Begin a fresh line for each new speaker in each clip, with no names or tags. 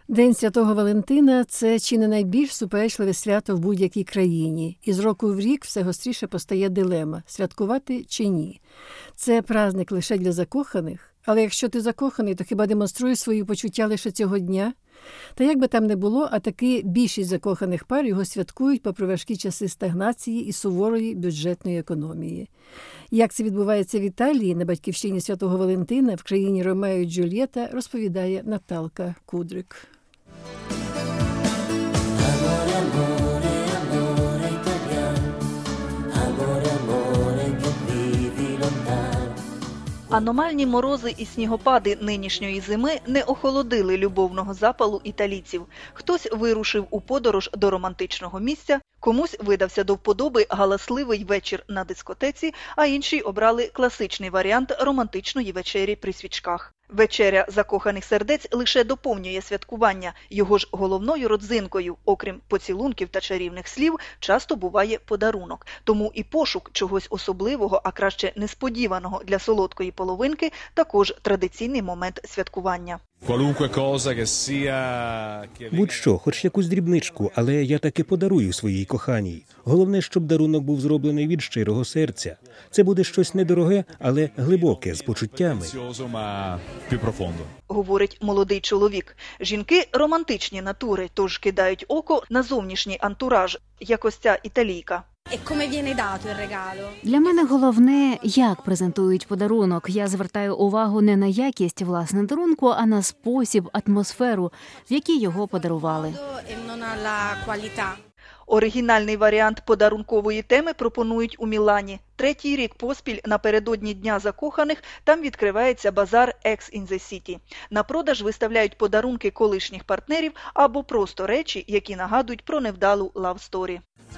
День Святого Валентина – це чи не найбільш суперечливе свято в будь-якій країні. І з року в рік все гостріше постає дилема – святкувати чи ні. Це праздник лише для закоханих, але якщо ти закоханий, то хіба демонструєш свої почуття лише цього дня? Та як би там не було, а таки більшість закоханих пар його святкують попри важкі часи стагнації і суворої бюджетної економії. Як це відбувається в Італії, на батьківщині Святого Валентина, в країні Ромео і Джульєта, розповідає Наталка Кудрик.
Аномальні морози і снігопади нинішньої зими не охолодили любовного запалу італійців. Хтось вирушив у подорож до романтичного місця, комусь видався до вподоби галасливий вечір на дискотеці, а інші обрали класичний варіант романтичної вечері при свічках. Вечеря закоханих сердець лише доповнює святкування. Його ж головною родзинкою, окрім поцілунків та чарівних слів, часто буває подарунок. Тому і пошук чогось особливого, а краще несподіваного для солодкої половинки – також традиційний момент святкування.
Будь-що, хоч якусь дрібничку, але я таки подарую своїй коханій. Головне, щоб дарунок був зроблений від щирого серця. Це буде щось недороге, але глибоке, з почуттями.
Говорить молодий чоловік. Жінки – романтичні натури, тож кидають око на зовнішній антураж, як ось ця італійка.
Для мене головне, як презентують подарунок. Я звертаю увагу не на якість власне дарунку, а на спосіб, атмосферу, в якій його подарували.
Оригінальний варіант подарункової теми пропонують у Мілані. Третій рік поспіль напередодні Дня закоханих там відкривається базар Ex in the City. На продаж виставляють подарунки колишніх партнерів або просто речі, які нагадують про невдалу лав-сторі.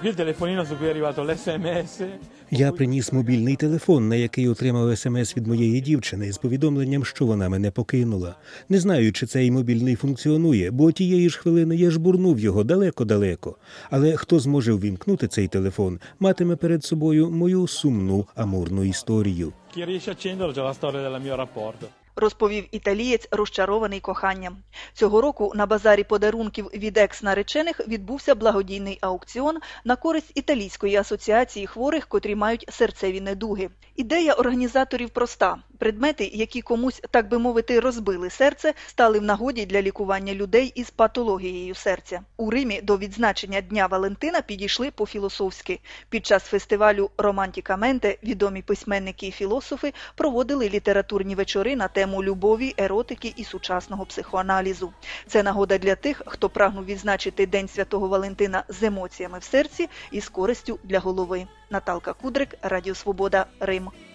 Я приніс мобільний телефон, на який отримав смс від моєї дівчини з повідомленням, що вона мене покинула. Не знаю, чи цей мобільний функціонує, бо тієї ж хвилини я жбурнув його далеко-далеко. Але хто зможе ввімкнути цей телефон, матиме перед собою мою сумну амурну історію.
Розповів італієць, розчарований коханням. Цього року на базарі подарунків від екс-наречених відбувся благодійний аукціон на користь Італійської асоціації хворих, котрі мають серцеві недуги. Ідея організаторів проста. Предмети, які комусь, так би мовити, розбили серце, стали в нагоді для лікування людей із патологією серця. У Римі до відзначення Дня Валентина підійшли по-філософськи. Під час фестивалю «Романтікаменте» відомі письменники і філософи проводили літературні вечори на тему любові, еротики і сучасного психоаналізу. Це нагода для тих, хто прагнув відзначити День Святого Валентина з емоціями в серці і з користю для голови. Наталка Кудрик, Радіо Свобода, Рим.